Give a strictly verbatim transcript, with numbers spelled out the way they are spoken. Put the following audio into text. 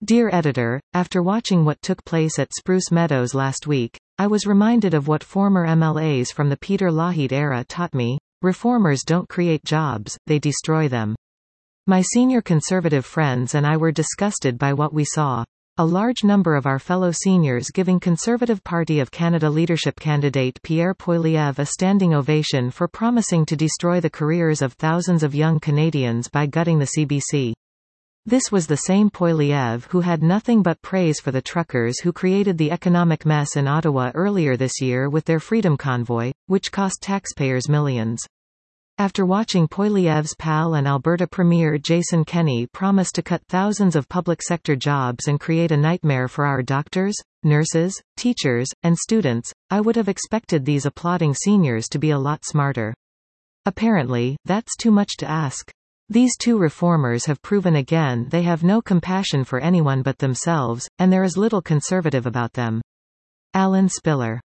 Dear Editor, after watching what took place at Spruce Meadows last week, I was reminded of what former M L As from the Peter Lougheed era taught me: reformers don't create jobs, they destroy them. My senior conservative friends and I were disgusted by what we saw. A large number of our fellow seniors giving Conservative Party of Canada leadership candidate Pierre Poilievre a standing ovation for promising to destroy the careers of thousands of young Canadians by gutting the C B C. This was the same Poilievre who had nothing but praise for the truckers who created the economic mess in Ottawa earlier this year with their Freedom Convoy, which cost taxpayers millions. After watching Poilievre's pal and Alberta Premier Jason Kenney promise to cut thousands of public sector jobs and create a nightmare for our doctors, nurses, teachers, and students, I would have expected these applauding seniors to be a lot smarter. Apparently, that's too much to ask. These two reformers have proven again they have no compassion for anyone but themselves, and there is little conservative about them. Alan Spiller.